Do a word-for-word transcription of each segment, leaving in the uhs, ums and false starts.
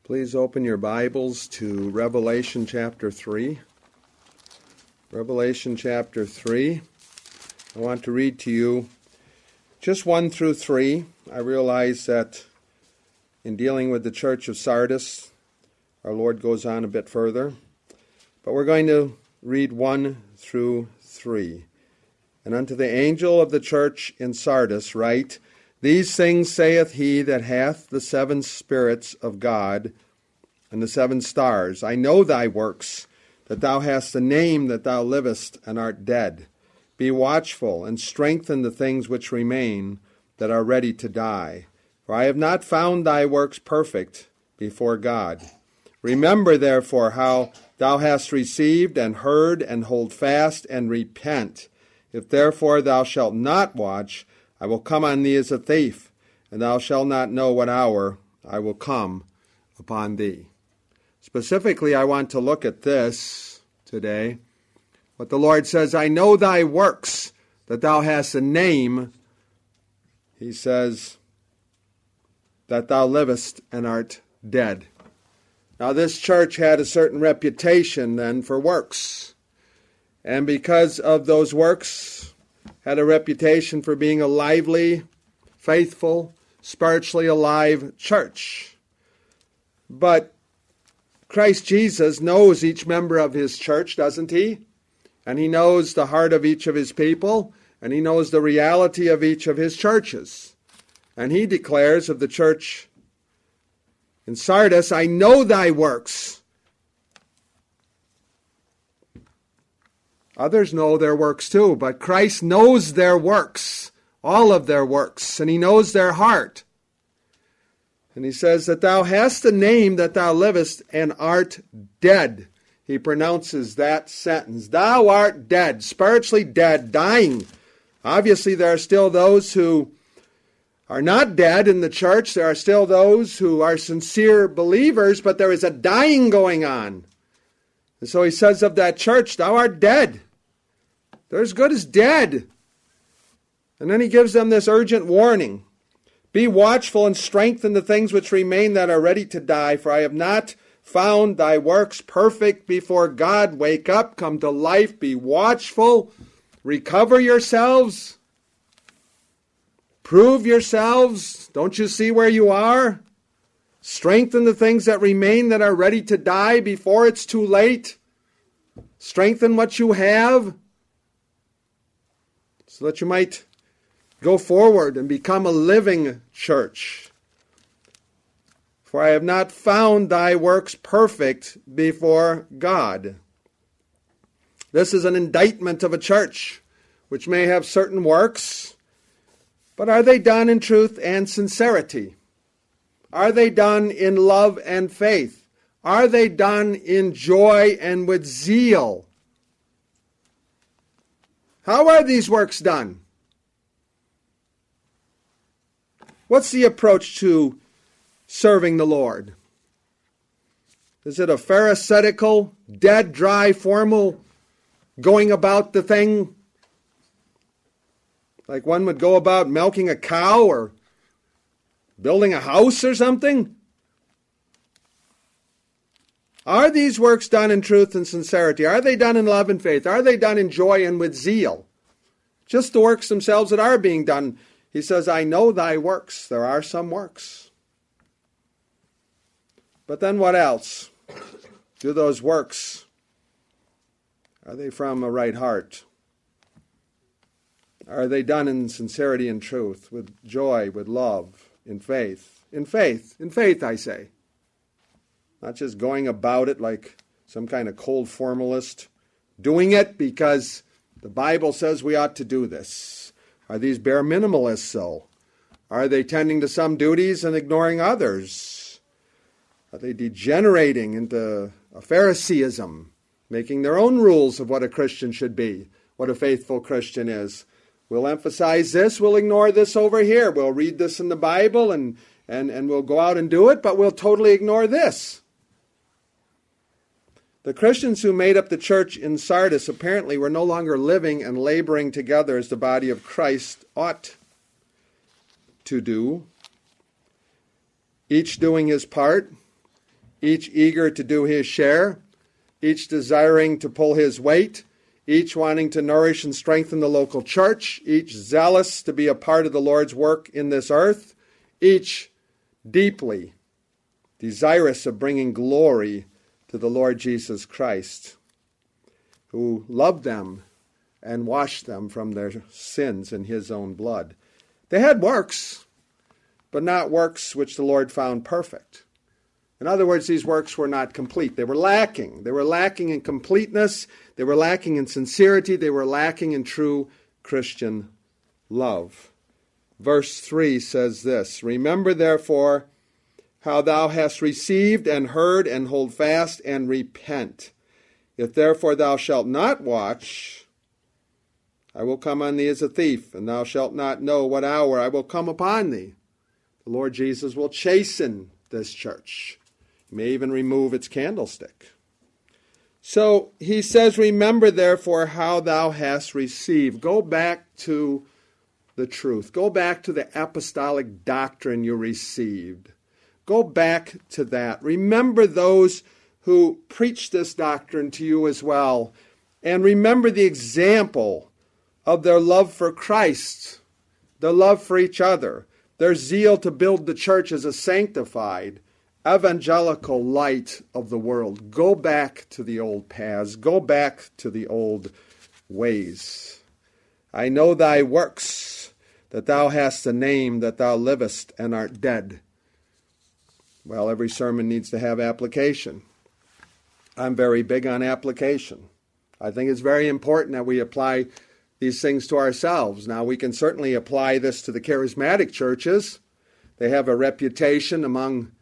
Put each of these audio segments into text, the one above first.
Please open your Bibles to Revelation chapter three. Revelation chapter three. I want to read to you just one through three. I realize that in dealing with the church of Sardis, our Lord goes on a bit further. But we're going to read one through three. And unto the angel of the church in Sardis write, These things saith he that hath the seven spirits of God and the seven stars. I know thy works, that thou hast a name that thou livest and art dead. Be watchful, and strengthen the things which remain that are ready to die. For I have not found thy works perfect before God. Remember therefore how thou hast received and heard, and hold fast and repent. If therefore thou shalt not watch, I will come on thee as a thief, and thou shalt not know what hour I will come upon thee. Specifically, I want to look at this today. What the Lord says, I know thy works, that thou hast a name. He says that thou livest and art dead. Now, this church had a certain reputation then for works. And because of those works, had a reputation for being a lively, faithful, spiritually alive church. But Christ Jesus knows each member of his church, doesn't he? And he knows the heart of each of his people, and he knows the reality of each of his churches. And he declares of the church in Sardis, I know thy works. Others know their works too, but Christ knows their works, all of their works, and he knows their heart. And he says that thou hast a name that thou livest and art dead. He pronounces that sentence. Thou art dead, spiritually dead, dying. Obviously, there are still those who are not dead in the church. There are still those who are sincere believers, but there is a dying going on. And so he says of that church, thou art dead. They're as good as dead. And then he gives them this urgent warning. Be watchful and strengthen the things which remain that are ready to die, for I have not found thy works perfect before God. Wake up, come to life, be watchful, recover yourselves, prove yourselves. Don't you see where you are? Strengthen the things that remain that are ready to die before it's too late. Strengthen what you have so that you might go forward and become a living church. For I have not found thy works perfect before God. This is an indictment of a church which may have certain works, but are they done in truth and sincerity? Are they done in love and faith? Are they done in joy and with zeal? How are these works done? What's the approach to serving the Lord? Is it a pharisaical, dead, dry, formal going about the thing? Like one would go about milking a cow or building a house or something? Are these works done in truth and sincerity? Are they done in love and faith? Are they done in joy and with zeal? Just the works themselves that are being done. He says, I know thy works. There are some works. But then what else? Do those works, are they from a right heart? Are they done in sincerity and truth, with joy, with love, in faith? In faith, in faith, I say. Not just going about it like some kind of cold formalist, doing it because the Bible says we ought to do this. Are these bare minimalists so? Are they tending to some duties and ignoring others? Are they degenerating into a Phariseeism, making their own rules of what a Christian should be, what a faithful Christian is? We'll emphasize this, we'll ignore this over here. We'll read this in the Bible and, and, and we'll go out and do it, but we'll totally ignore this. The Christians who made up the church in Sardis apparently were no longer living and laboring together as the body of Christ ought to do, each doing his part, each eager to do his share, each desiring to pull his weight, each wanting to nourish and strengthen the local church, each zealous to be a part of the Lord's work in this earth, each deeply desirous of bringing glory to the Lord Jesus Christ, who loved them and washed them from their sins in his own blood. They had works, but not works which the Lord found perfect. In other words, these works were not complete. They were lacking. They were lacking in completeness. They were lacking in sincerity. They were lacking in true Christian love. Verse three says this, "Remember therefore how thou hast received and heard, and hold fast and repent. If therefore thou shalt not watch, I will come on thee as a thief, and thou shalt not know what hour I will come upon thee." The Lord Jesus will chasten this church. He may even remove its candlestick. So he says, "Remember therefore how thou hast received." Go back to the truth. Go back to the apostolic doctrine you received. Go back to that. Remember those who preached this doctrine to you as well. And remember the example of their love for Christ, their love for each other, their zeal to build the church as a sanctified, evangelical light of the world. Go back to the old paths. Go back to the old ways. "I know thy works, that thou hast a name, that thou livest and art dead." Well, every sermon needs to have application. I'm very big on application. I think it's very important that we apply these things to ourselves. Now, we can certainly apply this to the charismatic churches. They have a reputation among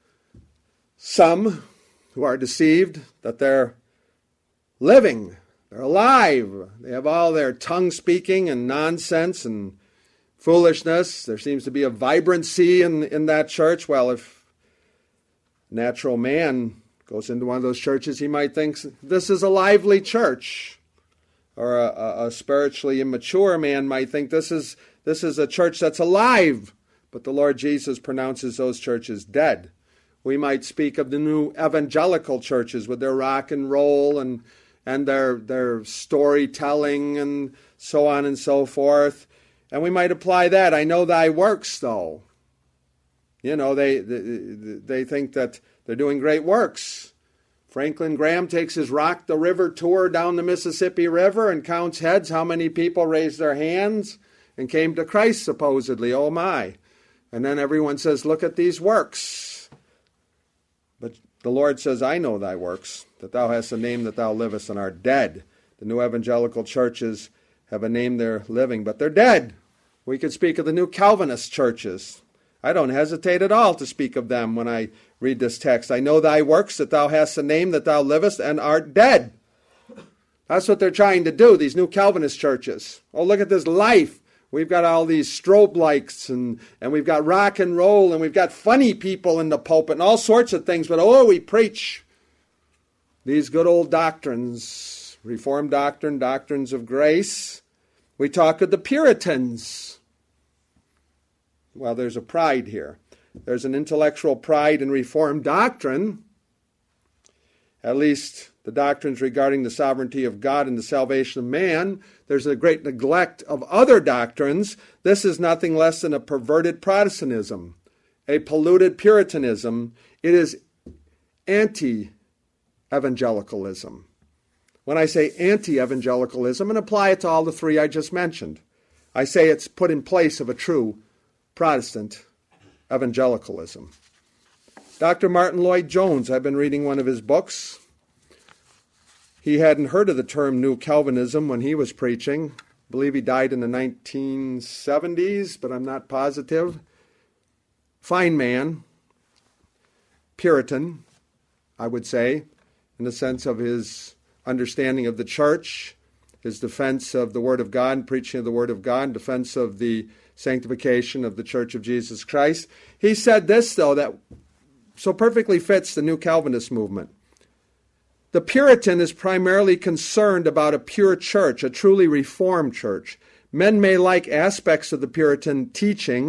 some who are deceived that they're living, they're alive. They have all their tongue speaking and nonsense and foolishness. There seems to be a vibrancy in, in that church. Well, if natural man goes into one of those churches, he might think this is a lively church. Or a, a, a spiritually immature man might think this is this is a church that's alive. But the Lord Jesus pronounces those churches dead. We might speak of the new evangelical churches with their rock and roll and and their their storytelling and so on and so forth. And we might apply that. "I know thy works, though." You know, they, they they think that they're doing great works. Franklin Graham takes his Rock the River tour down the Mississippi River and counts heads. How many people raised their hands and came to Christ, supposedly? Oh, my. And then everyone says, "Look at these works." But the Lord says, "I know thy works, that thou hast a name, that thou livest and art dead." The new evangelical churches have a name, they're living, but they're dead. We could speak of the new Calvinist churches. I don't hesitate at all to speak of them when I read this text. "I know thy works, that thou hast a name, that thou livest and art dead." That's what they're trying to do, these new Calvinist churches. Oh, look at this life. We've got all these strobe lights, and, and we've got rock and roll, and we've got funny people in the pulpit, and all sorts of things. But oh, we preach these good old doctrines, Reformed doctrine, doctrines of grace. We talk of the Puritans. Well, there's a pride here. There's an intellectual pride in Reformed doctrine, at least the doctrines regarding the sovereignty of God and the salvation of man. There's a great neglect of other doctrines. This is nothing less than a perverted Protestantism, a polluted Puritanism. It is anti-evangelicalism. When I say anti-evangelicalism, and apply it to all the three I just mentioned, I say it's put in place of a true Protestant evangelicalism. Doctor Martin Lloyd-Jones, I've been reading one of his books. He hadn't heard of the term New Calvinism when he was preaching. I believe he died in the nineteen seventies, but I'm not positive. Fine man, Puritan, I would say, in the sense of his understanding of the church, his defense of the Word of God and preaching of the Word of God, defense of the sanctification of the Church of Jesus Christ. He said this, though, that so perfectly fits the New Calvinist movement. The Puritan is primarily concerned about a pure church, a truly reformed church. Men may like aspects of the Puritan teaching,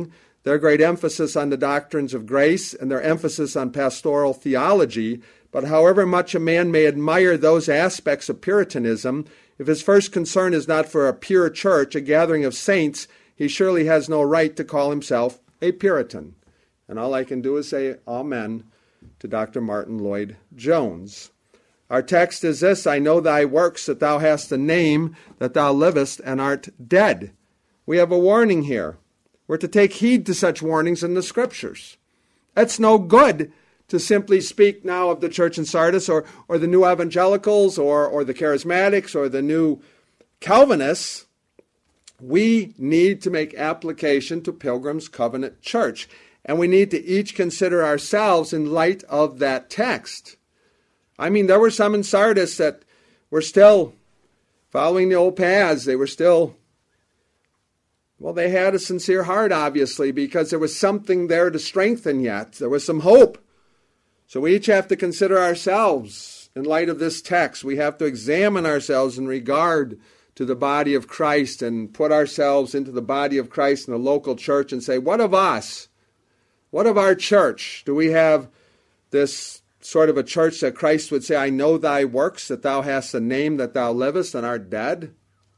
their great emphasis on the doctrines of grace and their emphasis on pastoral theology. But however much a man may admire those aspects of Puritanism, if his first concern is not for a pure church, a gathering of saints, he surely has no right to call himself a Puritan. And all I can do is say amen to Doctor Martin Lloyd-Jones. Our text is this: I know thy works, that thou hast a name, that thou livest and art dead. We have a warning here. We're to take heed to such warnings in the Scriptures. It's no good to simply speak now of the church in Sardis or, or the new evangelicals or, or the charismatics or the new Calvinists. We need to make application to Pilgrim's Covenant Church. And we need to each consider ourselves in light of that text. I mean, there were some in Sardis that were still following the old paths. They were still, well, they had a sincere heart, obviously, because there was something there to strengthen yet. There was some hope. So we each have to consider ourselves in light of this text. We have to examine ourselves in regard to the body of Christ and put ourselves into the body of Christ in the local church and say, what of us? What of our church? Do we have this sort of a church that Christ would say, I know thy works, that thou hast a name, that thou livest and art dead?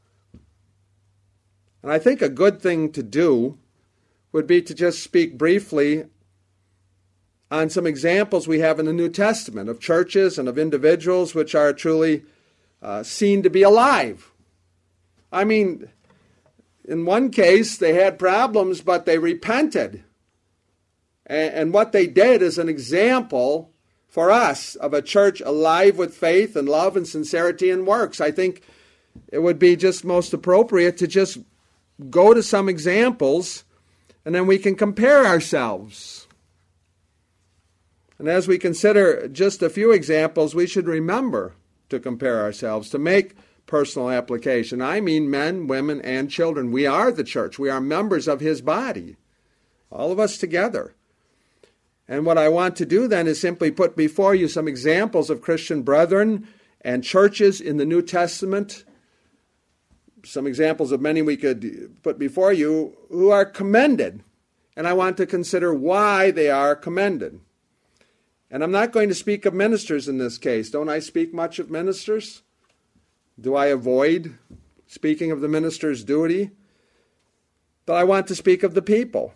And I think a good thing to do would be to just speak briefly on some examples we have in the New Testament of churches and of individuals which are truly uh, seen to be alive. I mean, in one case, they had problems, but they repented. And, and what they did is an example for us of a church alive with faith and love and sincerity and works. I think it would be just most appropriate to just go to some examples, and then we can compare ourselves. And as we consider just a few examples, we should remember to compare ourselves, to make personal application. I mean men, women, and children. We are the church. We are members of his body, all of us together. And what I want to do then is simply put before you some examples of Christian brethren and churches in the New Testament, some examples of many we could put before you who are commended. And I want to consider why they are commended. And I'm not going to speak of ministers in this case. Don't I speak much of ministers? Do I avoid speaking of the minister's duty? But I want to speak of the people.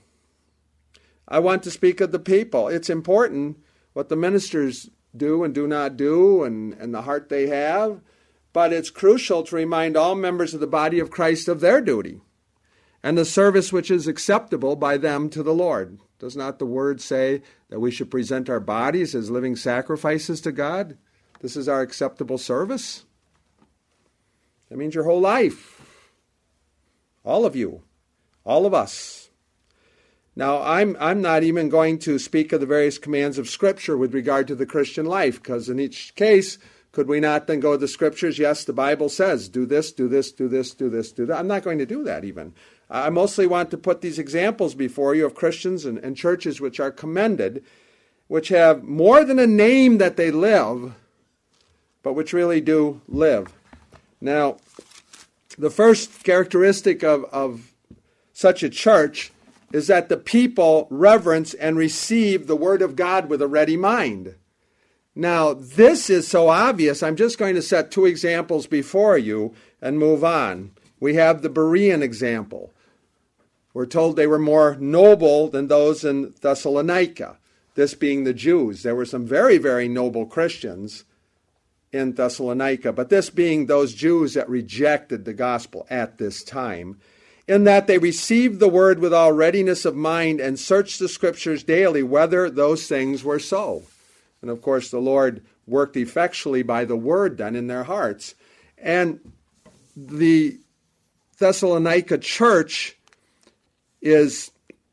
I want to speak of the people. It's important what the ministers do and do not do and, and the heart they have. But it's crucial to remind all members of the body of Christ of their duty and the service which is acceptable by them to the Lord. Does not the Word say that we should present our bodies as living sacrifices to God? This is our acceptable service. That means your whole life. All of you. All of us. Now, I'm, I'm not even going to speak of the various commands of Scripture with regard to the Christian life, because in each case, could we not then go to the Scriptures? Yes, the Bible says, do this, do this, do this, do this, do that. I'm not going to do that even. I mostly want to put these examples before you of Christians and, and churches which are commended, which have more than a name that they live, but which really do live. Now, the first characteristic of, of such a church is that the people reverence and receive the Word of God with a ready mind. Now, this is so obvious. I'm just going to set two examples before you and move on. We have the Berean example. We're told they were more noble than those in Thessalonica, this being the Jews. There were some very, very noble Christians in Thessalonica, but this being those Jews that rejected the gospel at this time, in that they received the word with all readiness of mind and searched the Scriptures daily whether those things were so. And of course the Lord worked effectually by the word then in their hearts. And the Thessalonica church is,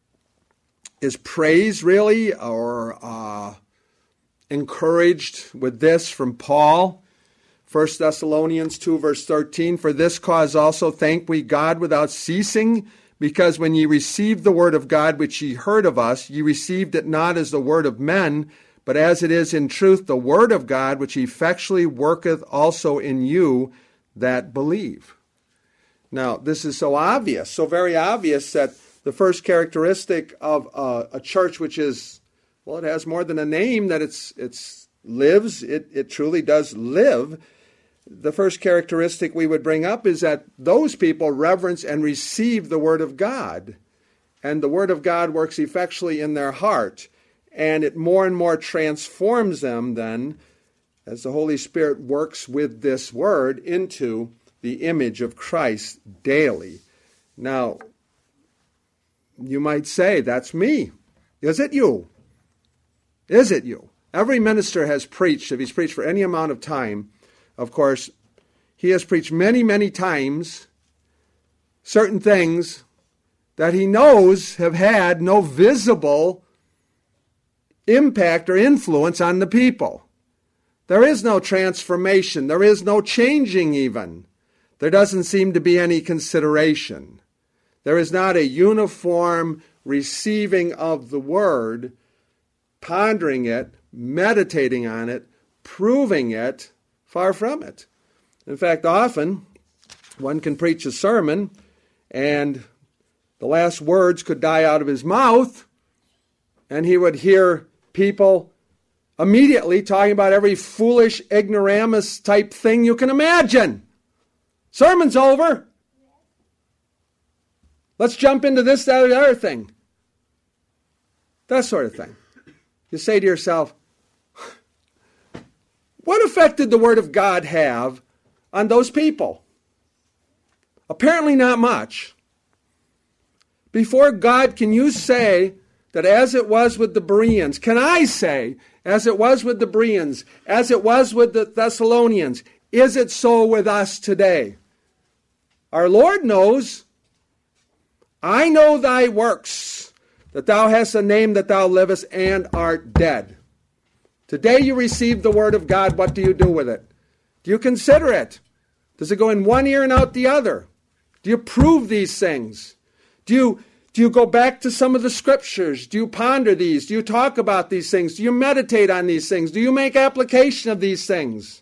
is praised really or uh, encouraged with this from Paul. First Thessalonians two, verse thirteen, for this cause also thank we God without ceasing, because when ye received the word of God which ye heard of us, ye received it not as the word of men, but as it is in truth the word of God, which effectually worketh also in you that believe. Now, this is so obvious, so very obvious that the first characteristic of a, a church which is, well, it has more than a name, that it's it's lives, it, it truly does live. The first characteristic we would bring up is that those people reverence and receive the Word of God. And the Word of God works effectually in their heart. And it more and more transforms them then, as the Holy Spirit works with this Word, into the image of Christ daily. Now, you might say, that's me. Is it you? Is it you? Every minister has preached, if he's preached for any amount of time, of course, he has preached many, many times certain things that he knows have had no visible impact or influence on the people. There is no transformation. There is no changing even. There doesn't seem to be any consideration. There is not a uniform receiving of the Word, pondering it, meditating on it, proving it. Far from it. In fact, often one can preach a sermon and the last words could die out of his mouth and he would hear people immediately talking about every foolish, ignoramus type thing you can imagine. Sermon's over. Let's jump into this, that, or the other thing. That sort of thing. You say to yourself, what effect did the Word of God have on those people? Apparently not much. Before God, can you say that as it was with the Bereans, can I say, as it was with the Bereans, as it was with the Thessalonians, is it so with us today? Our Lord knows. I know thy works, that thou hast a name that thou livest and art dead. Today you receive the Word of God. What do you do with it? Do you consider it? Does it go in one ear and out the other? Do you prove these things? Do you, do you go back to some of the Scriptures? Do you ponder these? Do you talk about these things? Do you meditate on these things? Do you make application of these things?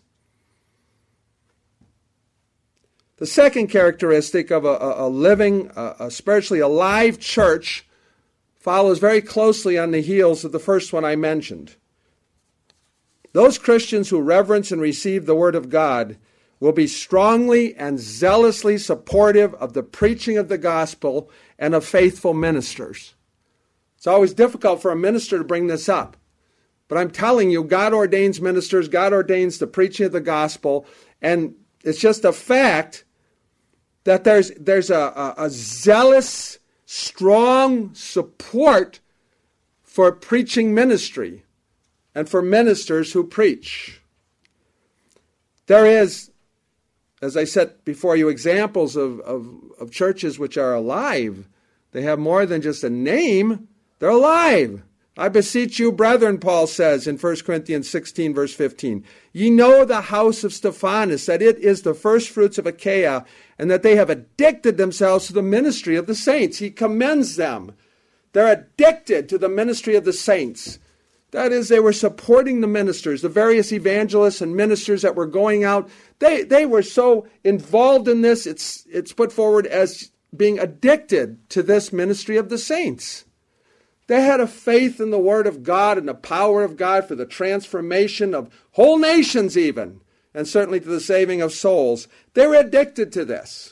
The second characteristic of a, a, a living, a, a spiritually alive church follows very closely on the heels of the first one I mentioned. Those Christians who reverence and receive the Word of God will be strongly and zealously supportive of the preaching of the gospel and of faithful ministers. It's always difficult for a minister to bring this up. But I'm telling you, God ordains ministers, God ordains the preaching of the gospel, and it's just a fact that there's, there's a, a, a zealous, strong support for preaching ministry and for ministers who preach. There is, as I said before you, examples of, of, of churches which are alive. They have more than just a name. They're alive. I beseech you, brethren, Paul says in First Corinthians sixteen, verse fifteen, ye know the house of Stephanas, that it is the firstfruits of Achaia, and that they have addicted themselves to the ministry of the saints. He commends them. They're addicted to the ministry of the saints. That is, they were supporting the ministers, the various evangelists and ministers that were going out. They they were so involved in this, it's it's put forward as being addicted to this ministry of the saints. They had a faith in the Word of God and the power of God for the transformation of whole nations even, and certainly to the saving of souls. They were addicted to this.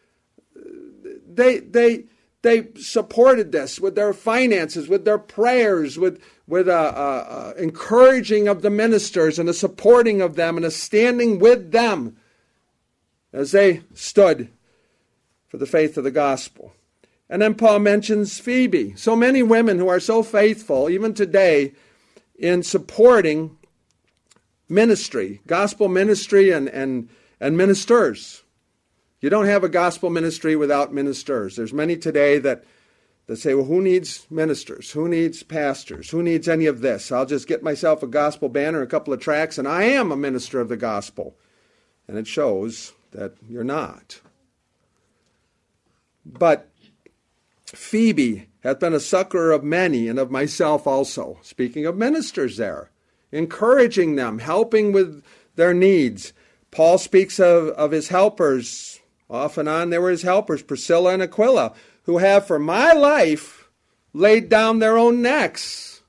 They they they supported this with their finances, with their prayers, with with a, a, a encouraging of the ministers and a supporting of them and a standing with them as they stood for the faith of the gospel. And then Paul mentions Phoebe. So many women who are so faithful, even today, in supporting ministry, gospel ministry and, and, and ministers. You don't have a gospel ministry without ministers. There's many today that, that say, well, who needs ministers? Who needs pastors? Who needs any of this? I'll just get myself a gospel banner, a couple of tracts, and I am a minister of the gospel. And it shows that you're not. But Phoebe hath been a succorer of many, and of myself also. Speaking of ministers there, encouraging them, helping with their needs. Paul speaks of, of his helpers. Off and on, they were his helpers, Priscilla and Aquila, who have for my life laid down their own necks.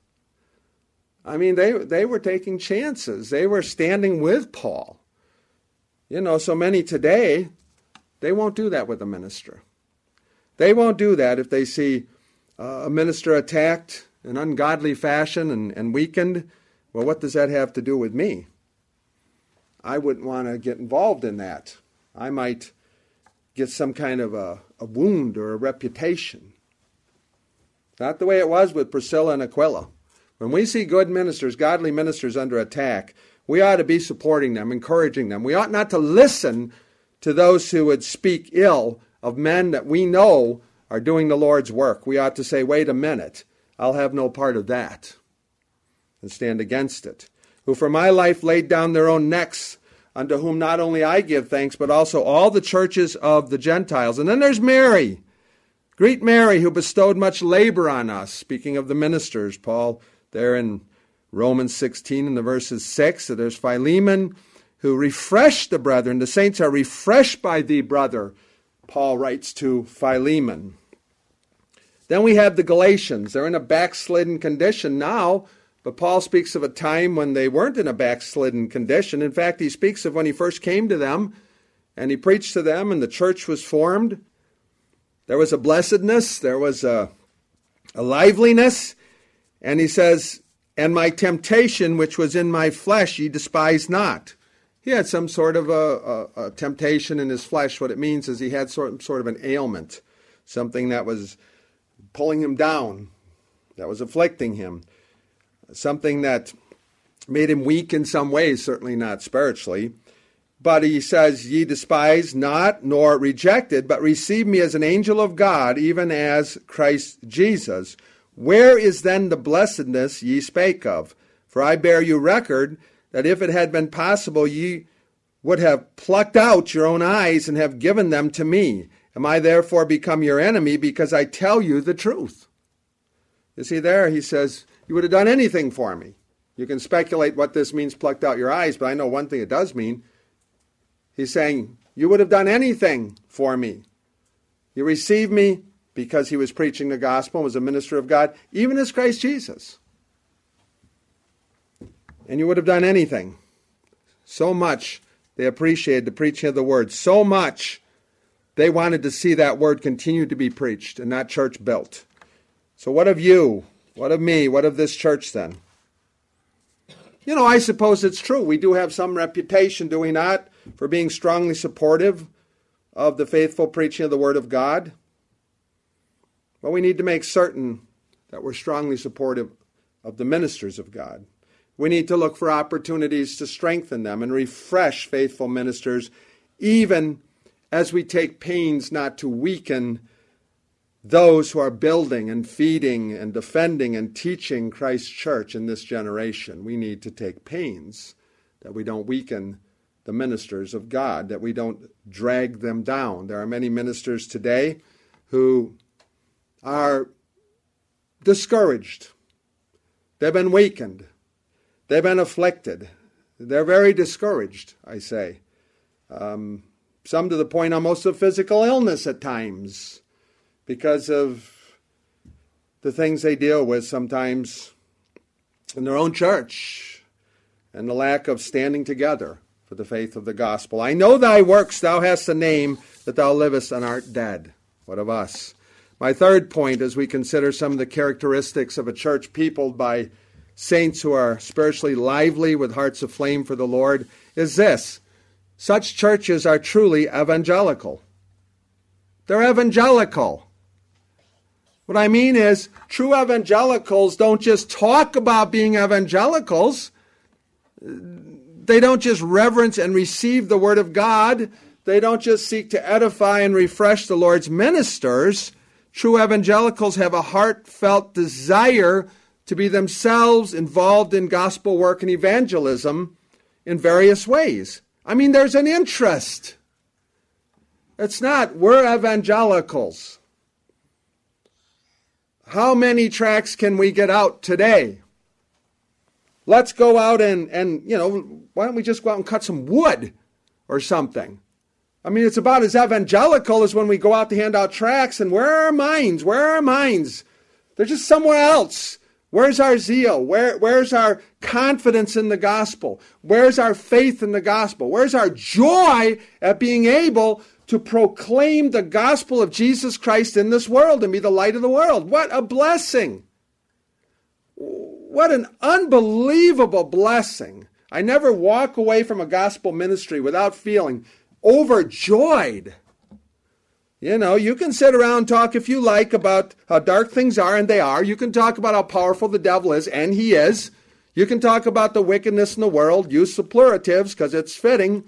I mean, they, they were taking chances. They were standing with Paul. You know, so many today, they won't do that with a minister. They won't do that if they see uh, a minister attacked in ungodly fashion and, and weakened. Well, what does that have to do with me? I wouldn't want to get involved in that. I might get some kind of a, a wound or a reputation. Not the way it was with Priscilla and Aquila. When we see good ministers, godly ministers under attack, we ought to be supporting them, encouraging them. We ought not to listen to those who would speak ill of men that we know are doing the Lord's work. We ought to say, wait a minute, I'll have no part of that, and stand against it. Who for my life laid down their own necks, unto whom not only I give thanks, but also all the churches of the Gentiles. And then there's Mary. Greet Mary, who bestowed much labor on us. Speaking of the ministers, Paul, there in Romans sixteen in the verses six, so there's Philemon, who refreshed the brethren. The saints are refreshed by thee, brother, Paul writes to Philemon. Then we have the Galatians. They're in a backslidden condition now, but Paul speaks of a time when they weren't in a backslidden condition. In fact, he speaks of when he first came to them, and he preached to them, and the church was formed. There was a blessedness, there was a, a liveliness, and he says, and my temptation which was in my flesh ye despise not. He had some sort of a, a, a temptation in his flesh. What it means is he had sort, sort of an ailment, something that was pulling him down, that was afflicting him, something that made him weak in some ways, certainly not spiritually. But he says, ye despise not, nor rejected, but receive me as an angel of God, even as Christ Jesus. Where is then the blessedness ye spake of? For I bear you record that if it had been possible, ye would have plucked out your own eyes and have given them to me. Am I therefore become your enemy because I tell you the truth? You see there, he says, you would have done anything for me. You can speculate what this means, plucked out your eyes, but I know one thing it does mean. He's saying, you would have done anything for me. You received me because he was preaching the gospel, was a minister of God, even as Christ Jesus. And you would have done anything. So much they appreciated the preaching of the word. So much they wanted to see that word continue to be preached and that church built. So what of you? What of me? What of this church then? You know, I suppose it's true. We do have some reputation, do we not, for being strongly supportive of the faithful preaching of the Word of God. But we need to make certain that we're strongly supportive of the ministers of God. We need to look for opportunities to strengthen them and refresh faithful ministers, even as we take pains not to weaken those who are building and feeding and defending and teaching Christ's church in this generation. We need to take pains that we don't weaken the ministers of God, that we don't drag them down. There are many ministers today who are discouraged. They've been weakened. They've been afflicted. They're very discouraged, I say. Um, some to the point almost of physical illness at times, because of the things they deal with sometimes in their own church and the lack of standing together for the faith of the gospel. I know thy works, thou hast a name, that thou livest and art dead. What of us? My third point, as we consider some of the characteristics of a church peopled by saints who are spiritually lively with hearts of flame for the Lord, is this: such churches are truly evangelical. They're evangelical. What I mean is, true evangelicals don't just talk about being evangelicals. They don't just reverence and receive the Word of God. They don't just seek to edify and refresh the Lord's ministers. True evangelicals have a heartfelt desire to be themselves involved in gospel work and evangelism in various ways. I mean, there's an interest. It's not, we're evangelicals. How many tracts can we get out today? Let's go out and, and, you know, why don't we just go out and cut some wood or something? I mean, it's about as evangelical as when we go out to hand out tracts, and where are our minds? Where are our minds? They're just somewhere else. Where's our zeal? Where, where's our confidence in the gospel? Where's our faith in the gospel? Where's our joy at being able to proclaim the gospel of Jesus Christ in this world and be the light of the world? What a blessing. What an unbelievable blessing. I never walk away from a gospel ministry without feeling overjoyed. You know, you can sit around and talk if you like about how dark things are, and they are. You can talk about how powerful the devil is, and he is. You can talk about the wickedness in the world, use superlatives because it's fitting.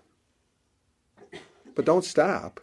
But don't stop.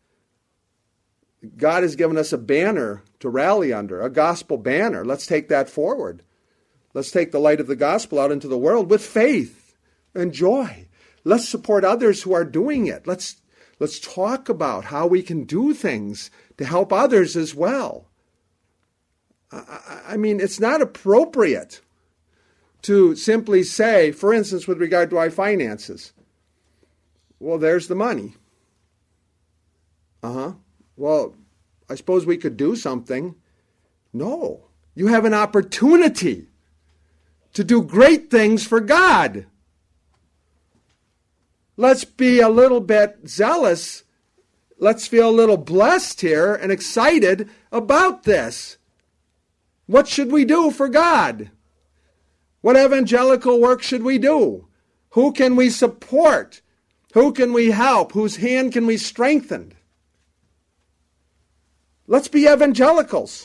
God has given us a banner to rally under, a gospel banner. Let's take that forward. Let's take the light of the gospel out into the world with faith and joy. Let's support others who are doing it. Let's Let's talk about how we can do things to help others as well. I, I mean, it's not appropriate to simply say, for instance, with regard to our finances, well, there's the money. Uh-huh. Well, I suppose we could do something. No. You have an opportunity to do great things for God. Let's be a little bit zealous. Let's feel a little blessed here and excited about this. What should we do for God? What evangelical work should we do? Who can we support? Who can we help? Whose hand can we strengthen? Let's be evangelicals.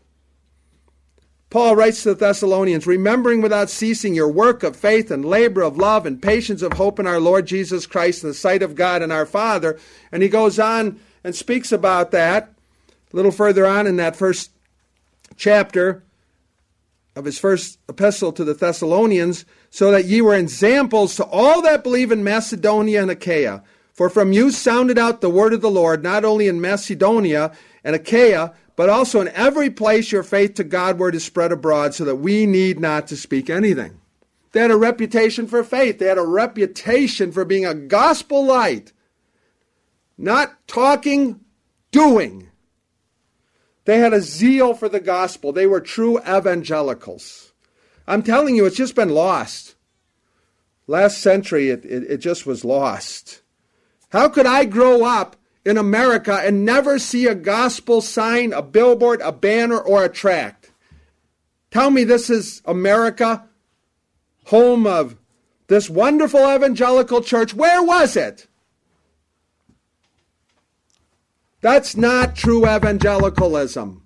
Paul writes to the Thessalonians, remembering without ceasing your work of faith and labor of love and patience of hope in our Lord Jesus Christ in the sight of God and our Father. And he goes on and speaks about that a little further on in that first chapter of his first epistle to the Thessalonians, so that ye were examples to all that believe in Macedonia and Achaia. For from you sounded out the word of the Lord, not only in Macedonia and Achaia, but also in every place your faith to Godward is spread abroad, so that we need not to speak anything. They had a reputation for faith. They had a reputation for being a gospel light. Not talking, doing. They had a zeal for the gospel. They were true evangelicals. I'm telling you, it's just been lost. Last century, it, it, it just was lost. How could I grow up in America and never see a gospel sign, a billboard, a banner, or a tract? Tell me this is America, home of this wonderful evangelical church. Where was it? That's not true evangelicalism.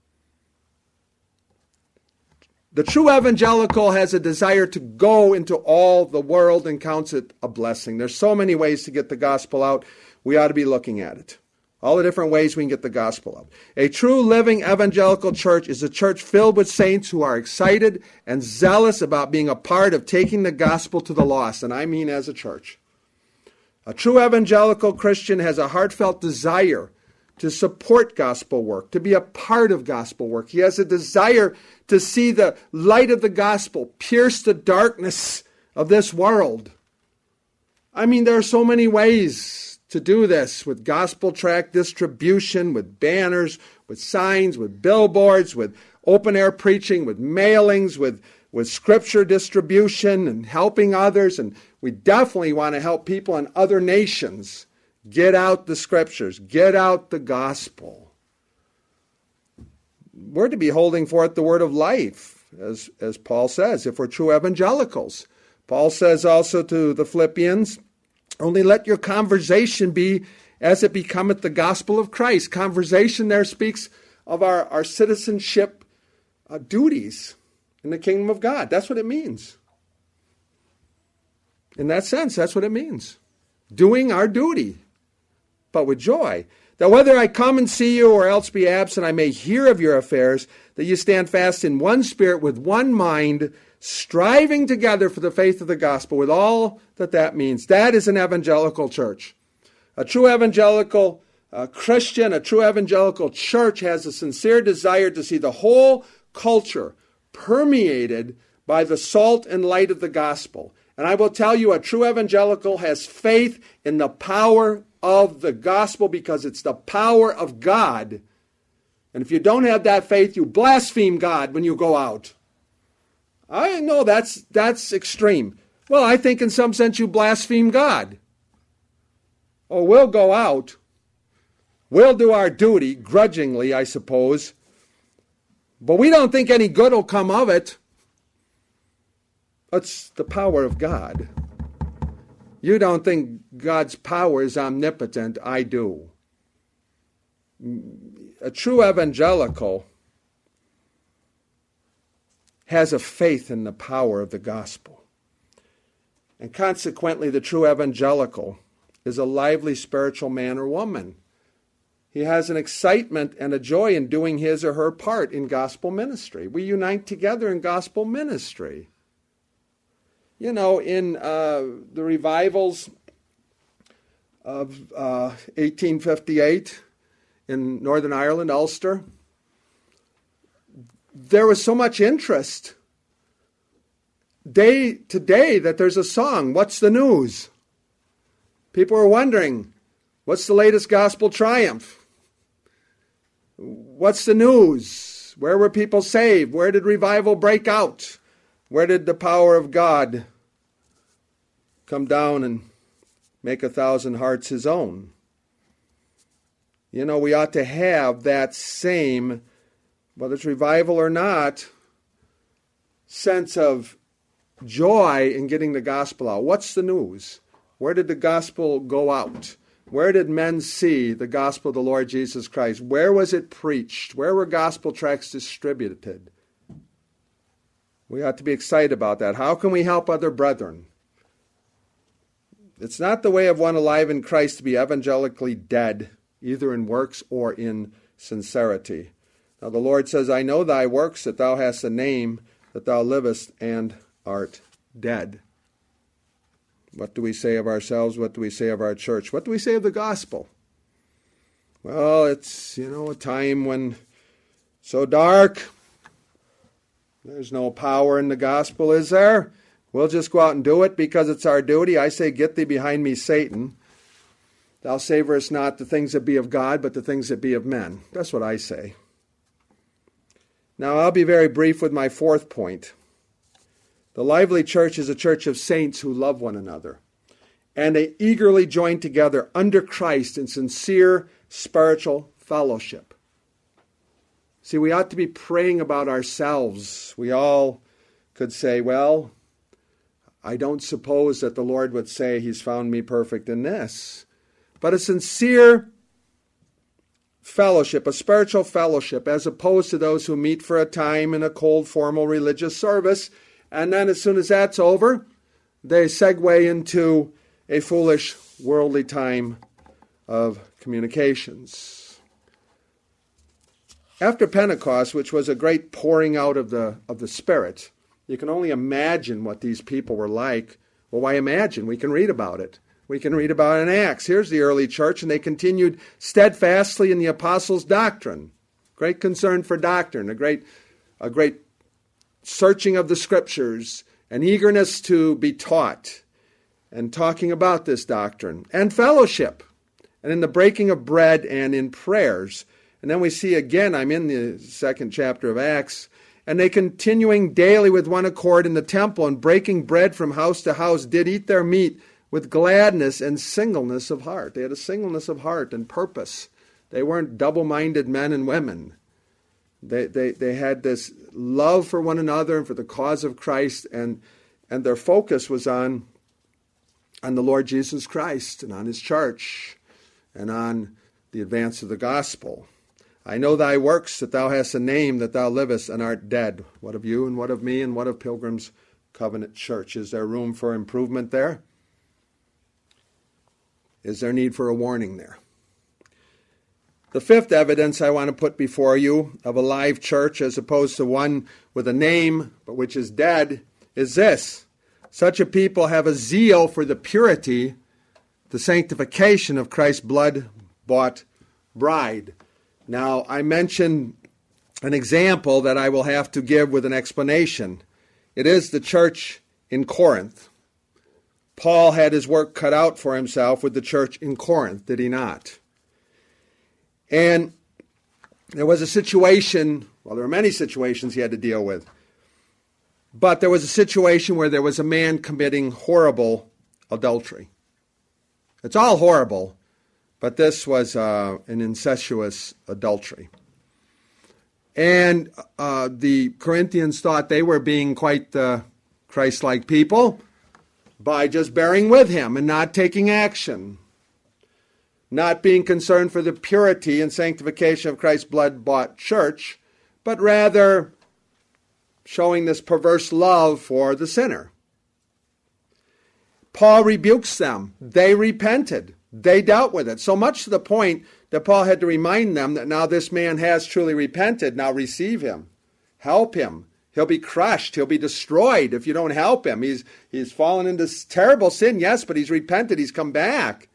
The true evangelical has a desire to go into all the world and counts it a blessing. There's so many ways to get the gospel out. We ought to be looking at it. All the different ways we can get the gospel out. A true living evangelical church is a church filled with saints who are excited and zealous about being a part of taking the gospel to the lost, and I mean as a church. A true evangelical Christian has a heartfelt desire to support gospel work, to be a part of gospel work. He has a desire to see the light of the gospel pierce the darkness of this world. I mean, there are so many ways to do this, with gospel tract distribution, with banners, with signs, with billboards, with open-air preaching, with mailings, with, with scripture distribution and helping others. And we definitely want to help people in other nations get out the scriptures, get out the gospel. We're to be holding forth the word of life, as, as Paul says, if we're true evangelicals. Paul says also to the Philippians, only let your conversation be as it becometh the gospel of Christ. Conversation there speaks of our, our citizenship uh, duties in the kingdom of God. That's what it means. In that sense, that's what it means. Doing our duty, but with joy. That whether I come and see you or else be absent, I may hear of your affairs, that you stand fast in one spirit with one mind, striving together for the faith of the gospel with all that that means. That is an evangelical church. A true evangelical uh, Christian, a true evangelical church has a sincere desire to see the whole culture permeated by the salt and light of the gospel. And I will tell you, a true evangelical has faith in the power of the gospel because it's the power of God. And if you don't have that faith, you blaspheme God when you go out. I know that's that's extreme. Well, I think in some sense you blaspheme God. Or we'll go out. We'll do our duty, grudgingly, I suppose. But we don't think any good will come of it. It's the power of God. You don't think God's power is omnipotent. I do. A true evangelical has a faith in the power of the gospel. And consequently, the true evangelical is a lively spiritual man or woman. He has an excitement and a joy in doing his or her part in gospel ministry. We unite together in gospel ministry. You know, in uh, the revivals of uh, eighteen fifty-eight in Northern Ireland, Ulster, there was so much interest day to day that there's a song, "What's the News?" People are wondering, what's the latest gospel triumph? What's the news? Where were people saved? Where did revival break out? Where did the power of God come down and make a thousand hearts his own? You know, we ought to have that same, whether it's revival or not, sense of joy in getting the gospel out. What's the news? Where did the gospel go out? Where did men see the gospel of the Lord Jesus Christ? Where was it preached? Where were gospel tracts distributed? We ought to be excited about that. How can we help other brethren? It's not the way of one alive in Christ to be evangelically dead, either in works or in sincerity. Now the Lord says, I know thy works, that thou hast a name, that thou livest and art dead. What do we say of ourselves? What do we say of our church? What do we say of the gospel? Well, it's, you know, a time when so dark. There's no power in the gospel, is there? We'll just go out and do it because it's our duty. I say, get thee behind me, Satan. Thou savorest not the things that be of God, but the things that be of men. That's what I say. Now, I'll be very brief with my fourth point. The lively church is a church of saints who love one another, and they eagerly join together under Christ in sincere spiritual fellowship. See, we ought to be praying about ourselves. We all could say, well, I don't suppose that the Lord would say he's found me perfect in this. But a sincere fellowship, a spiritual fellowship, as opposed to those who meet for a time in a cold, formal religious service, and then as soon as that's over, they segue into a foolish, worldly time of communications. After Pentecost, which was a great pouring out of the of the Spirit, you can only imagine what these people were like. Well, why imagine? We can read about it. We can read about it in Acts. Here's the early church, and they continued steadfastly in the apostles' doctrine. Great concern for doctrine, a great, a great searching of the scriptures, an eagerness to be taught, and talking about this doctrine, and fellowship, and in the breaking of bread and in prayers. And then we see again, I'm in the second chapter of Acts, and they continuing daily with one accord in the temple and breaking bread from house to house did eat their meat with gladness and singleness of heart. They had a singleness of heart and purpose. They weren't double-minded men and women. They, they, they had this love for one another and for the cause of Christ, and, and their focus was on, on the Lord Jesus Christ and on his church and on the advance of the gospel. I know thy works, that thou hast a name, that thou livest and art dead. What of you and what of me and what of Pilgrim's Covenant Church? Is there room for improvement there? Is there need for a warning there? The fifth evidence I want to put before you of a live church as opposed to one with a name but which is dead is this. Such a people have a zeal for the purity, the sanctification of Christ's blood-bought bride. Now, I mentioned an example that I will have to give with an explanation. It is the church in Corinth. Paul had his work cut out for himself with the church in Corinth, did he not? And there was a situation, well, there were many situations he had to deal with, but there was a situation where there was a man committing horrible adultery. It's all horrible, but this was uh, an incestuous adultery. And uh, the Corinthians thought they were being quite uh, Christ-like people by just bearing with him and not taking action, not being concerned for the purity and sanctification of Christ's blood-bought church, but rather showing this perverse love for the sinner. Paul rebukes them. They repented. They dealt with it. So much to the point that Paul had to remind them that now this man has truly repented. Now receive him. Help him. He'll be crushed. He'll be destroyed if you don't help him. He's, he's fallen into terrible sin, yes, but he's repented. He's come back.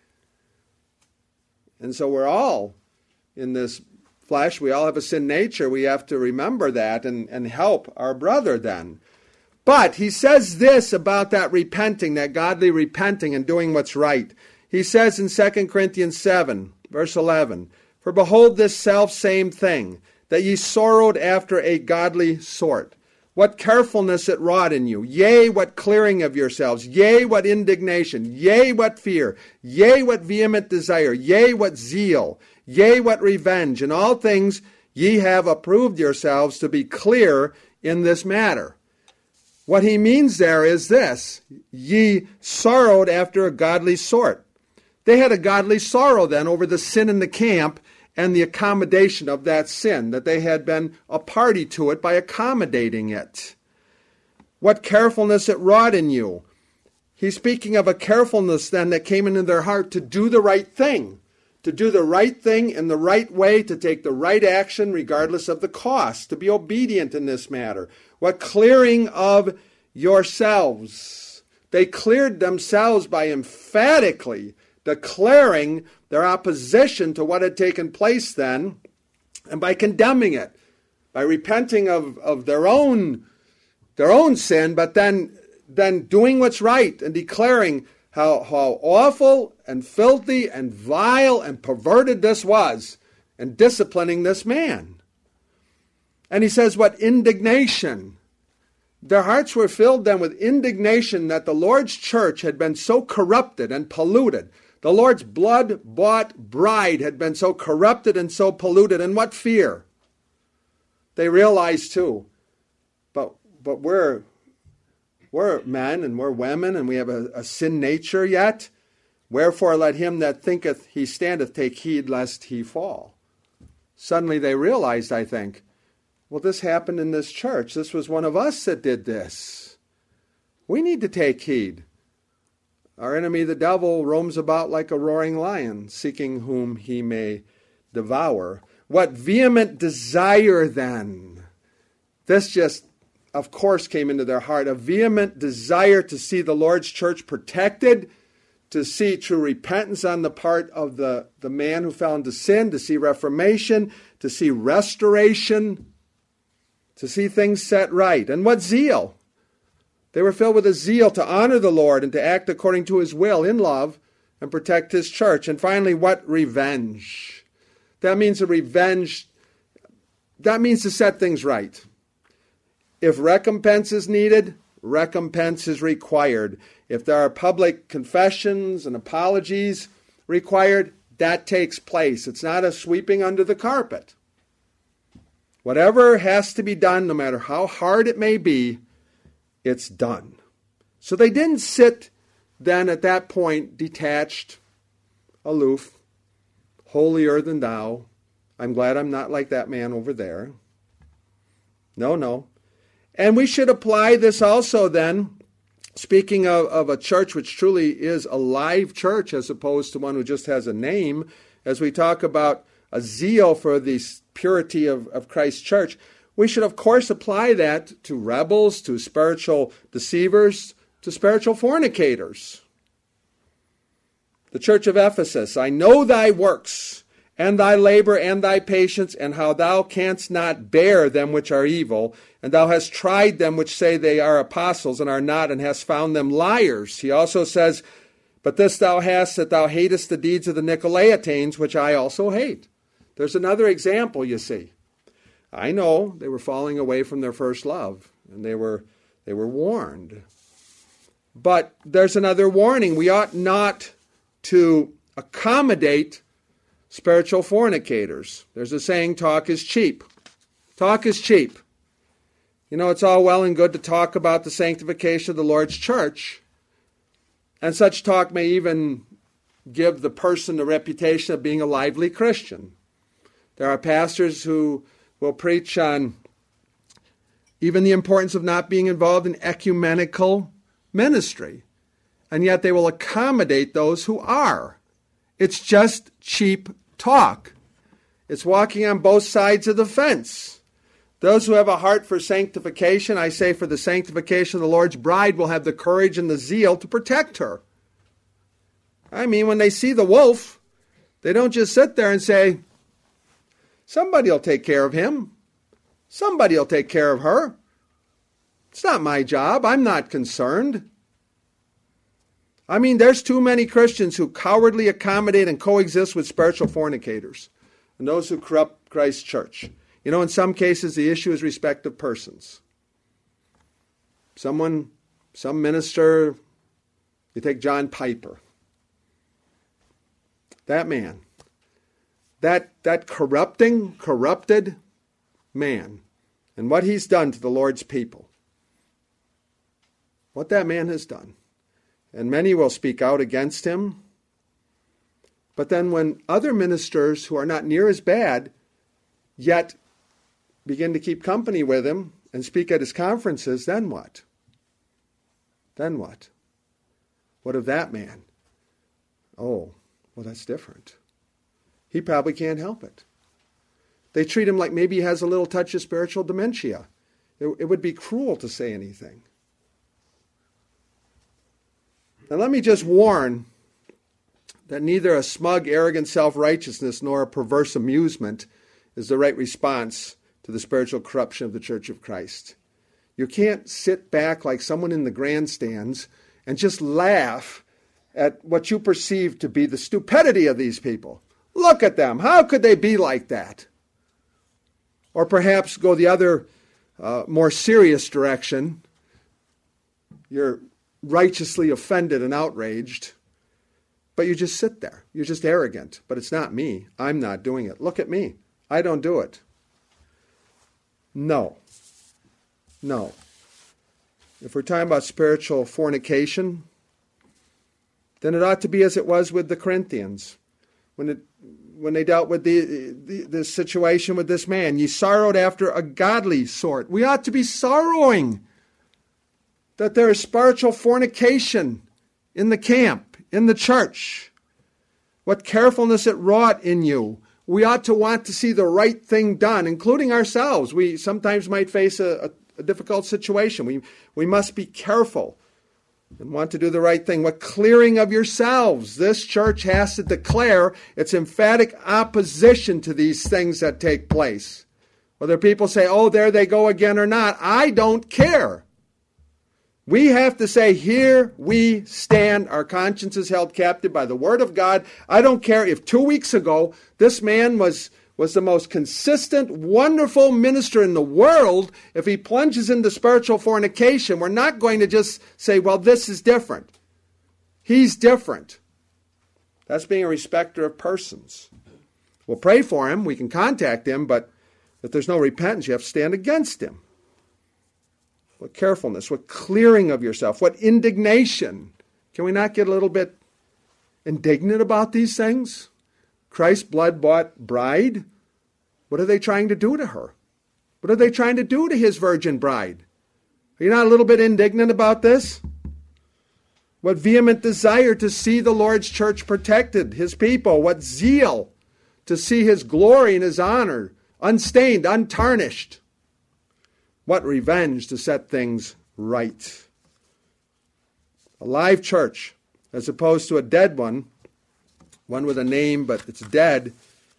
And so we're all in this flesh. We all have a sin nature. We have to remember that and, and help our brother then. But he says this about that repenting, that godly repenting and doing what's right. He says in Second Corinthians seven, verse eleven, "For behold this selfsame thing, that ye sorrowed after a godly sort. What carefulness it wrought in you. Yea, what clearing of yourselves. Yea, what indignation. Yea, what fear. Yea, what vehement desire. Yea, what zeal. Yea, what revenge. In all things ye have approved yourselves to be clear in this matter." What he means there is this: ye sorrowed after a godly sort. They had a godly sorrow then over the sin in the camp and the accommodation of that sin, that they had been a party to it by accommodating it. What carefulness it wrought in you. He's speaking of a carefulness then that came into their heart to do the right thing, to do the right thing in the right way, to take the right action regardless of the cost, to be obedient in this matter. What clearing of yourselves. They cleared themselves by emphatically declaring their opposition to what had taken place then, and by condemning it, by repenting of, of their own their own sin, but then then doing what's right and declaring how, how awful and filthy and vile and perverted this was, and disciplining this man. And he says, what indignation. Their hearts were filled then with indignation that the Lord's church had been so corrupted and polluted. The Lord's blood-bought bride had been so corrupted and so polluted. And what fear? They realized too, but but we're, we're men and we're women and we have a, a sin nature yet. Wherefore let him that thinketh he standeth take heed lest he fall. Suddenly they realized, I think, well, this happened in this church. This was one of us that did this. We need to take heed. Our enemy, the devil, roams about like a roaring lion, seeking whom he may devour. What vehement desire then. This just, of course, came into their heart. A vehement desire to see the Lord's church protected, to see true repentance on the part of the, the man who fell into sin, to see reformation, to see restoration, to see things set right. And what zeal? They were filled with a zeal to honor the Lord and to act according to his will in love and protect his church. And finally, what revenge? That means a revenge. That means to set things right. If recompense is needed, recompense is required. If there are public confessions and apologies required, that takes place. It's not a sweeping under the carpet. Whatever has to be done, no matter how hard it may be, it's done. So they didn't sit then at that point detached, aloof, holier than thou. I'm glad I'm not like that man over there. No, no. And we should apply this also then, speaking of, of a church which truly is a live church as opposed to one who just has a name, as we talk about a zeal for the purity of, of Christ's church, we should of course apply that to rebels, to spiritual deceivers, to spiritual fornicators. The church of Ephesus, I know thy works, and thy labor and thy patience, and how thou canst not bear them which are evil, and thou hast tried them which say they are apostles and are not, and hast found them liars. He also says, but this thou hast, that thou hatest the deeds of the Nicolaitanes, which I also hate. There's another example, you see. I know they were falling away from their first love, and they were they were warned. But there's another warning. We ought not to accommodate spiritual fornicators. There's a saying, talk is cheap. Talk is cheap. You know, it's all well and good to talk about the sanctification of the Lord's church, and such talk may even give the person the reputation of being a lively Christian. There are pastors who will preach on even the importance of not being involved in ecumenical ministry, and yet they will accommodate those who are. It's just cheap talk. It's walking on both sides of the fence. Those who have a heart for sanctification, I say for the sanctification of the Lord's bride, will have the courage and the zeal to protect her. I mean, when they see the wolf, they don't just sit there and say, somebody will take care of him. Somebody will take care of her. It's not my job. I'm not concerned. I mean, there's too many Christians who cowardly accommodate and coexist with spiritual fornicators and those who corrupt Christ's church. You know, in some cases, the issue is respect of persons. Someone, some minister, you take John Piper. That man, that, that corrupting, corrupted man, and what he's done to the Lord's people. What that man has done. And many will speak out against him. But then when other ministers who are not near as bad, yet begin to keep company with him and speak at his conferences, then what? Then what? What of that man? Oh, well, that's different. He probably can't help it. They treat him like maybe he has a little touch of spiritual dementia. It, it would be cruel to say anything. And let me just warn that neither a smug, arrogant self-righteousness nor a perverse amusement is the right response to the spiritual corruption of the Church of Christ. You can't sit back like someone in the grandstands and just laugh at what you perceive to be the stupidity of these people. Look at them. How could they be like that? Or perhaps go the other uh, more serious direction. You're righteously offended and outraged, but you just sit there. You're just arrogant. But it's not me. I'm not doing it. Look at me. I don't do it. No. No. If we're talking about spiritual fornication, then it ought to be as it was with the Corinthians. When it when they dealt with the, the, the situation with this man, ye sorrowed after a godly sort. We ought to be sorrowing that there is spiritual fornication in the camp, in the church. What carefulness it wrought in you. We ought to want to see the right thing done, including ourselves. We sometimes might face a, a, a difficult situation. We, we must be careful and want to do the right thing. What clearing of yourselves. This church has to declare its emphatic opposition to these things that take place. Whether people say, oh, there they go again or not, I don't care. We have to say, here we stand. Our conscience is held captive by the Word of God. I don't care if two weeks ago this man was, was the most consistent, wonderful minister in the world. If he plunges into spiritual fornication, we're not going to just say, well, this is different. He's different. That's being a respecter of persons. We'll pray for him. We can contact him, but if there's no repentance, you have to stand against him. What carefulness, what clearing of yourself, what indignation. Can we not get a little bit indignant about these things? Christ's blood-bought bride, what are they trying to do to her? What are they trying to do to his virgin bride? Are you not a little bit indignant about this? What vehement desire to see the Lord's church protected, his people. What zeal to see his glory and his honor unstained, untarnished. What revenge to set things right. A live church, as opposed to a dead one, one with a name but it's dead,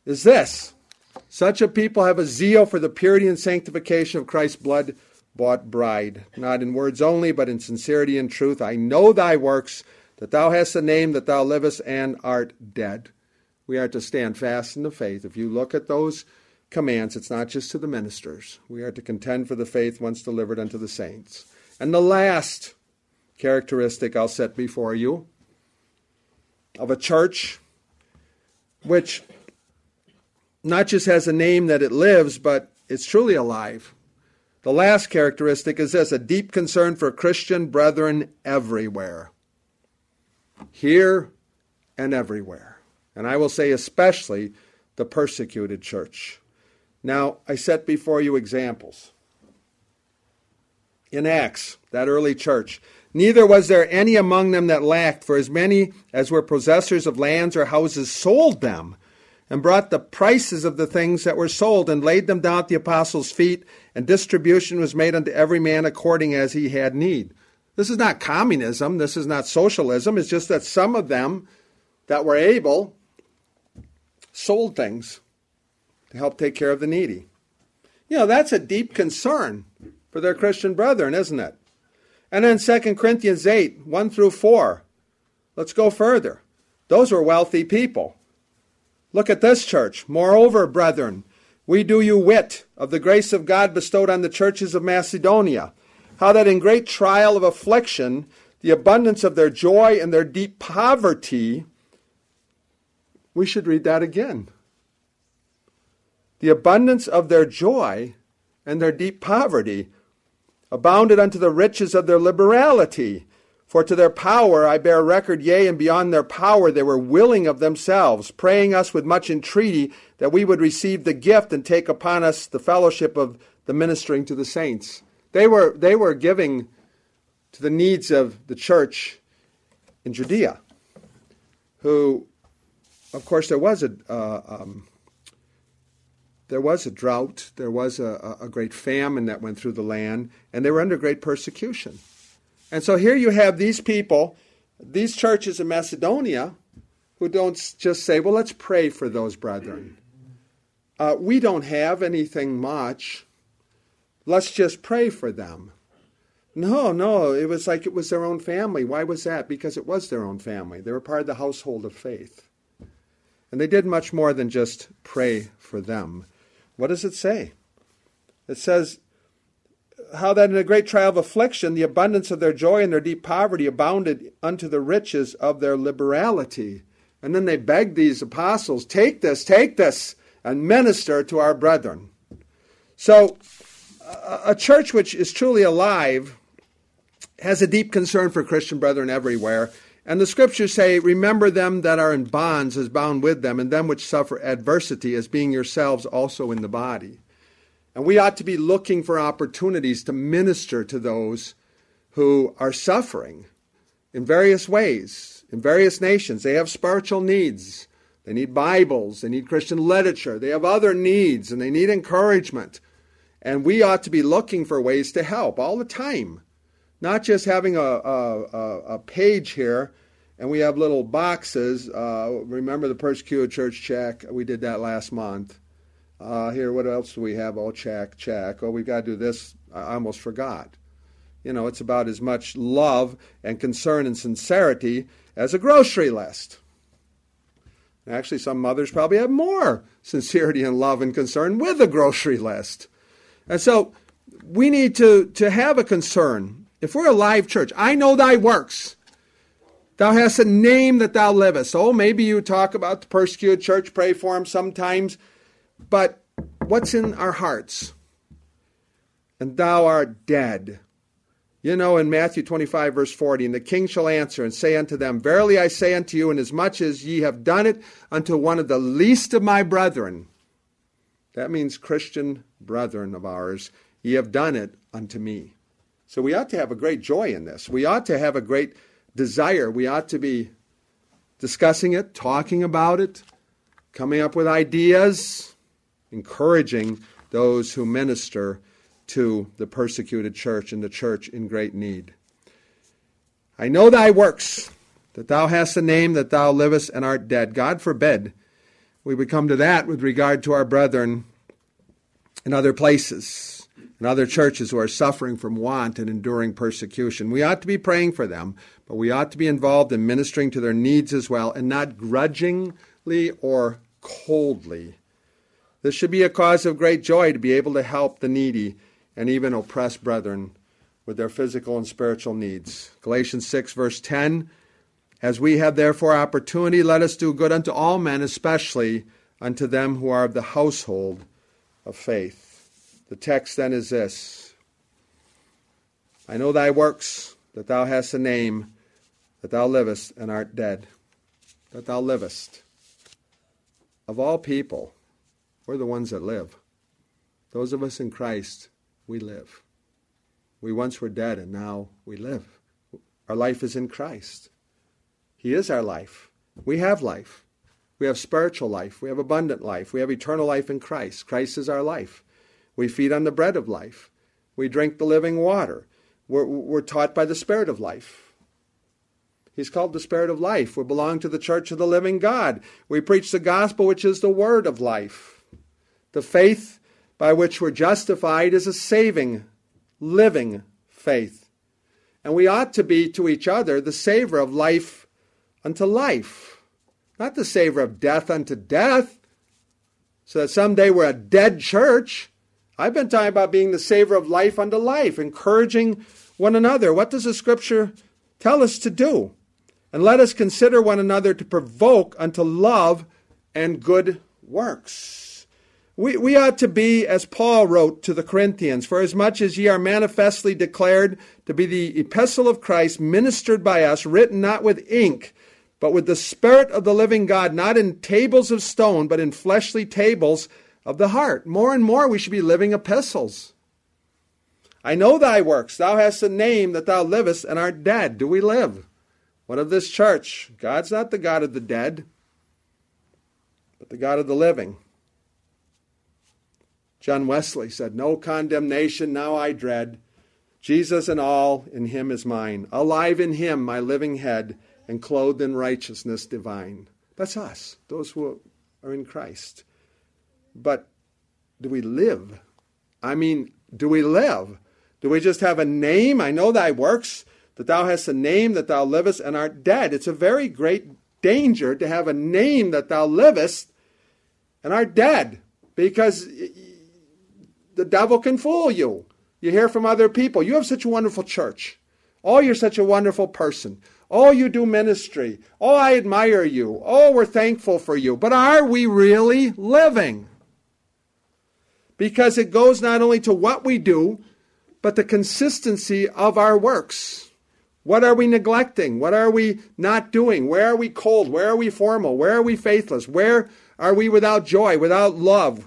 is this: such a people have a zeal for the purity and sanctification of Christ's blood-bought bride, not in words only, but in sincerity and truth. I know thy works, that thou hast a name, that thou livest and art dead. We are to stand fast in the faith. If you look at those commands, it's not just to the ministers. We are to contend for the faith once delivered unto the saints. And the last characteristic I'll set before you of a church which not just has a name that it lives, but it's truly alive. The last characteristic is this: a deep concern for Christian brethren everywhere. Here and everywhere. And I will say especially the persecuted church. Now, I set before you examples. In Acts, that early church, neither was there any among them that lacked, for as many as were possessors of lands or houses sold them, and brought the prices of the things that were sold, and laid them down at the apostles' feet, and distribution was made unto every man according as he had need. This is not communism, this is not socialism, it's just that some of them that were able sold things to help take care of the needy. You know, that's a deep concern for their Christian brethren, isn't it? And then Second Corinthians eight, one through four. Let's go further. Those were wealthy people. Look at this church. Moreover, brethren, we do you wit of the grace of God bestowed on the churches of Macedonia, how that in great trial of affliction, the abundance of their joy and their deep poverty, we should read that again. The abundance of their joy and their deep poverty abounded unto the riches of their liberality. For to their power I bear record, yea, and beyond their power they were willing of themselves, praying us with much entreaty that we would receive the gift and take upon us the fellowship of the ministering to the saints. They were, they were giving to the needs of the church in Judea, who, of course, there was a uh, um, there was a drought, there was a, a great famine that went through the land, and they were under great persecution. And so here you have these people, these churches in Macedonia, who don't just say, well, let's pray for those brethren. Uh, we don't have anything much. Let's just pray for them. No, no, it was like it was their own family. Why was that? Because it was their own family. They were part of the household of faith. And they did much more than just pray for them. What does it say? It says, how that in a great trial of affliction, the abundance of their joy and their deep poverty abounded unto the riches of their liberality. And then they begged these apostles, take this, take this, and minister to our brethren. So, a church which is truly alive has a deep concern for Christian brethren everywhere. And the scriptures say, remember them that are in bonds as bound with them, and them which suffer adversity as being yourselves also in the body. And we ought to be looking for opportunities to minister to those who are suffering in various ways, in various nations. They have spiritual needs. They need Bibles. They need Christian literature. They have other needs, and they need encouragement. And we ought to be looking for ways to help all the time. Not just having a, a, a page here, and we have little boxes. Uh, remember the persecuted church check? We did that last month. Uh, here, what else do we have? Oh, check, check. Oh, we've got to do this. I almost forgot. You know, it's about as much love and concern and sincerity as a grocery list. Actually, some mothers probably have more sincerity and love and concern with a grocery list. And so we need to, to have a concern. If we're a live church, I know thy works. Thou hast a name that thou livest. Oh, maybe you talk about the persecuted church, pray for them sometimes. But what's in our hearts? And thou art dead. You know, in Matthew twenty-five, verse forty, and the king shall answer and say unto them, verily I say unto you, inasmuch as ye have done it unto one of the least of my brethren, that means Christian brethren of ours, ye have done it unto me. So we ought to have a great joy in this. We ought to have a great desire. We ought to be discussing it, talking about it, coming up with ideas, encouraging those who minister to the persecuted church and the church in great need. I know thy works, that thou hast a name, that thou livest and art dead. God forbid we would come to that with regard to our brethren in other places, in other churches who are suffering from want and enduring persecution. We ought to be praying for them, but we ought to be involved in ministering to their needs as well, and not grudgingly or coldly. This should be a cause of great joy to be able to help the needy and even oppressed brethren with their physical and spiritual needs. Galatians six, verse ten, as we have therefore opportunity, let us do good unto all men, especially unto them who are of the household of faith. The text then is this: I know thy works, that thou hast a name, that thou livest and art dead. That thou livest. Of all people, we're the ones that live. Those of us in Christ, we live. We once were dead, and now we live. Our life is in Christ. He is our life. We have life. We have spiritual life. We have abundant life. We have eternal life in Christ. Christ is our life. We feed on the bread of life. We drink the living water. We're, we're taught by the Spirit of life. He's called the Spirit of life. We belong to the church of the living God. We preach the gospel, which is the word of life. The faith by which we're justified is a saving, living faith. And we ought to be to each other the savor of life unto life, not the savor of death unto death, so that someday we're a dead church. I've been talking about being the savor of life unto life, encouraging one another. What does the Scripture tell us to do? And let us consider one another to provoke unto love and good works. We, we ought to be, as Paul wrote to the Corinthians, for as much as ye are manifestly declared to be the epistle of Christ, ministered by us, written not with ink, but with the Spirit of the living God, not in tables of stone, but in fleshly tables of the heart. More and more we should be living epistles. I know thy works. Thou hast a name that thou livest and art dead. Do we live? What of this church? God's not the God of the dead, but the God of the living. John Wesley said, no condemnation now I dread. Jesus and all in him is mine. Alive in him, my living head, and clothed in righteousness divine. That's us, those who are in Christ. But do we live? I mean, do we live? Do we just have a name? I know thy works, that thou hast a name, that thou livest and art dead. It's a very great danger to have a name that thou livest and art dead, because the devil can fool you. You hear from other people, you have such a wonderful church. Oh, you're such a wonderful person. Oh, you do ministry. Oh, I admire you. Oh, we're thankful for you. But are we really living? Because it goes not only to what we do, but the consistency of our works. What are we neglecting? What are we not doing? Where are we cold? Where are we formal? Where are we faithless? Where are we without joy, without love?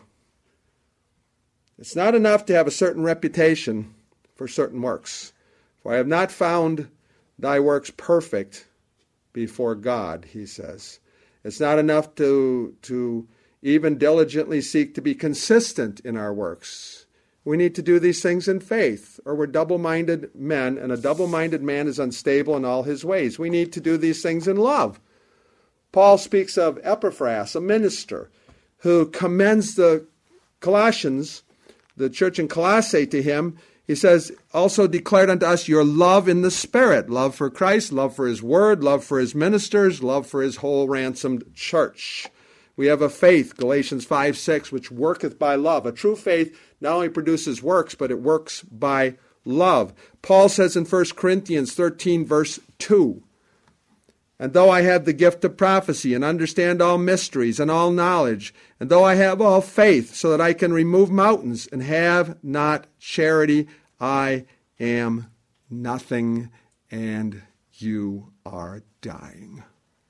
It's not enough to have a certain reputation for certain works. For I have not found thy works perfect before God, he says. It's not enough to, to even diligently seek to be consistent in our works. We need to do these things in faith, or we're double-minded men, and a double-minded man is unstable in all his ways. We need to do these things in love. Paul speaks of Epaphras, a minister, who commends the Colossians, the church in Colossae, to him. He says, also declared unto us your love in the Spirit, love for Christ, love for his word, love for his ministers, love for his whole ransomed church. We have a faith, Galatians five six, which worketh by love. A true faith not only produces works, but it works by love. Paul says in First Corinthians thirteen, verse two, and though I have the gift of prophecy, and understand all mysteries, and all knowledge, and though I have all faith, so that I can remove mountains, and have not charity, I am nothing, and you are dying.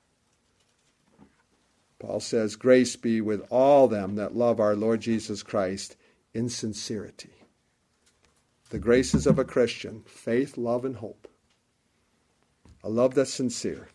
Paul says, grace be with all them that love our Lord Jesus Christ in sincerity. The graces of a Christian, faith, love, and hope. A love that's sincere.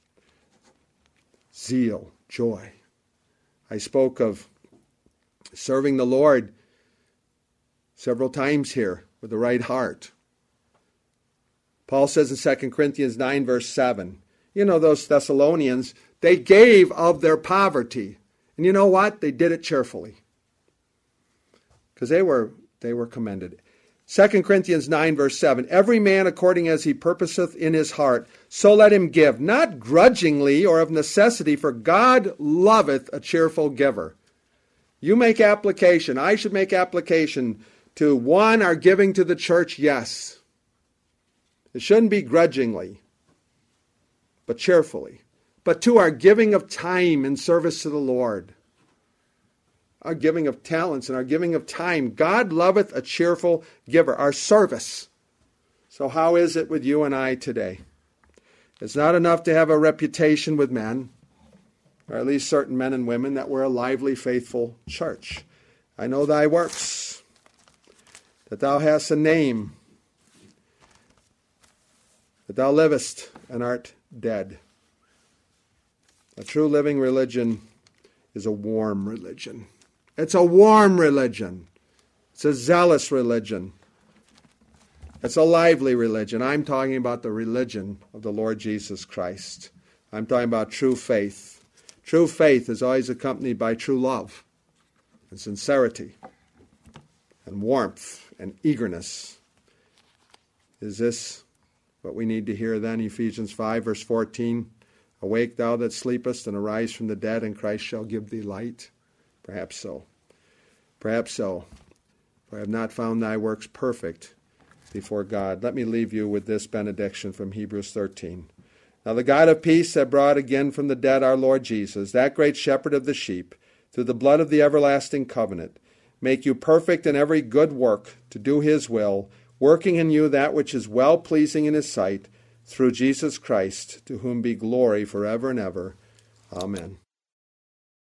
Zeal, joy. I spoke of serving the Lord several times here with the right heart. Paul says in Second Corinthians nine, verse seven, you know, those Thessalonians, they gave of their poverty. And you know what? They did it cheerfully. Because they were, they were commended. Second Corinthians nine, verse seven, every man according as he purposeth in his heart, so let him give, not grudgingly or of necessity, for God loveth a cheerful giver. You make application. I should make application to, one, our giving to the church, yes. It shouldn't be grudgingly, but cheerfully. But two, our giving of time in service to the Lord. Our giving of talents and our giving of time. God loveth a cheerful giver. Our service. So how is it with you and I today? It's not enough to have a reputation with men, or at least certain men and women, that we're a lively, faithful church. I know thy works, that thou hast a name, that thou livest and art dead. A true living religion is a warm religion. It's a warm religion. It's a zealous religion. It's a lively religion. I'm talking about the religion of the Lord Jesus Christ. I'm talking about true faith. True faith is always accompanied by true love and sincerity and warmth and eagerness. Is this what we need to hear then? Ephesians five, verse fourteen. Awake thou that sleepest, and arise from the dead, and Christ shall give thee light. Perhaps so. Perhaps so. For I have not found thy works perfect before God. Let me leave you with this benediction from Hebrews thirteen. Now the God of peace that brought again from the dead our Lord Jesus, that great shepherd of the sheep, through the blood of the everlasting covenant, make you perfect in every good work to do his will, working in you that which is well-pleasing in his sight, through Jesus Christ, to whom be glory forever and ever. Amen.